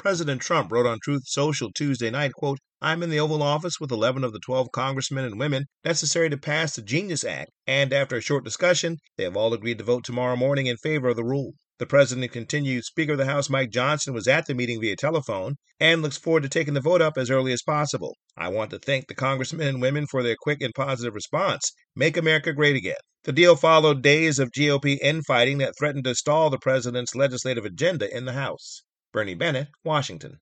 President Trump wrote on Truth Social Tuesday night, quote, "I'm in the Oval Office with 11 of the 12 congressmen and women necessary to pass the Genius Act, and after a short discussion, they have all agreed to vote tomorrow morning in favor of the rule." The president continued, "Speaker of the House Mike Johnson was at the meeting via telephone and looks forward to taking the vote up as early as possible. I want to thank the congressmen and women for their quick and positive response. Make America great again." The deal followed days of GOP infighting that threatened to stall the president's legislative agenda in the House. Bernie Bennett, Washington.